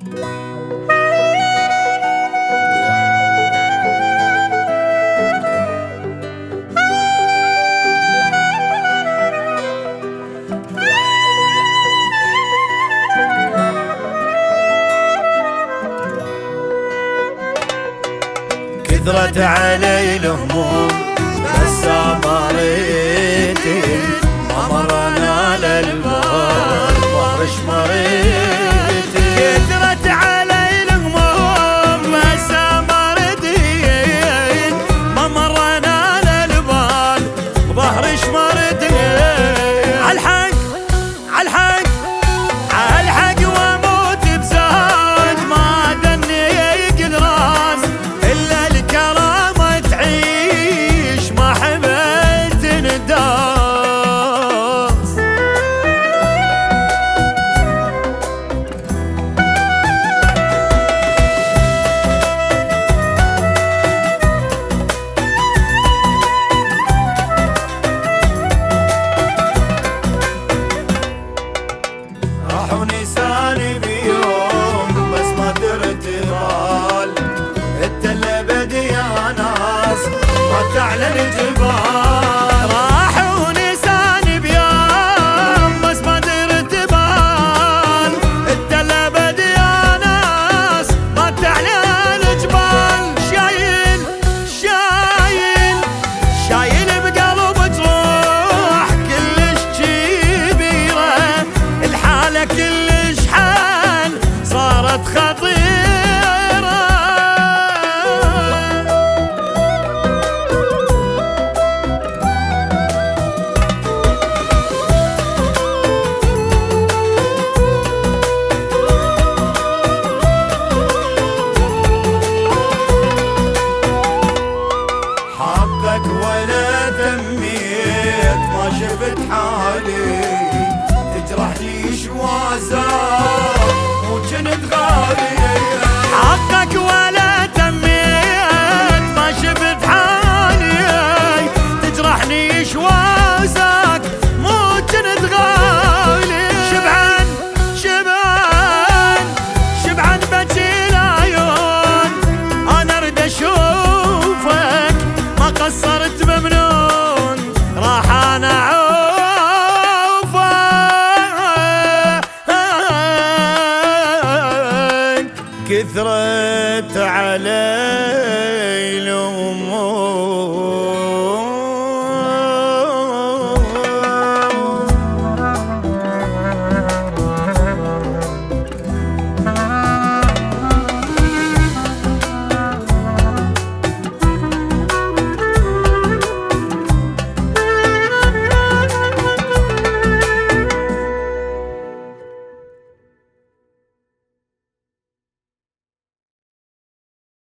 كثرت علي الهموم بس مريتي ما مرنا للبال ظهرش مريتي. كثرت علي الهموم بس مريتي ما مرنا للبال ظهرش مريتي. عالحق عالحق عالحق واموت بزاد ما دني يقدراس إلا الكرامة تعيش ما حبيت نداس. راحوا نساني بيوم بس ما درت بال التل بدي يا ناس ما تعلى الجبال. راحوا نساني بيوم بس ما درت بال التل بدي يا ناس ما تعلى الجبال. شايل شايل شايل بقلب جروح كلش كبيرة الحالة كلش حال صارت خطيرة. حقك ولا تميت ما شفت حالي تجرح لي شوازات مو جنت غالي. حقك ولا تميت ما شفت حالي تجرحني شوازك مو جنت غالي. شبعان شبعان شبعان بجي العيون انا اريد اشوفك ما قصرت ممنون راح انا كثرت علي الهموم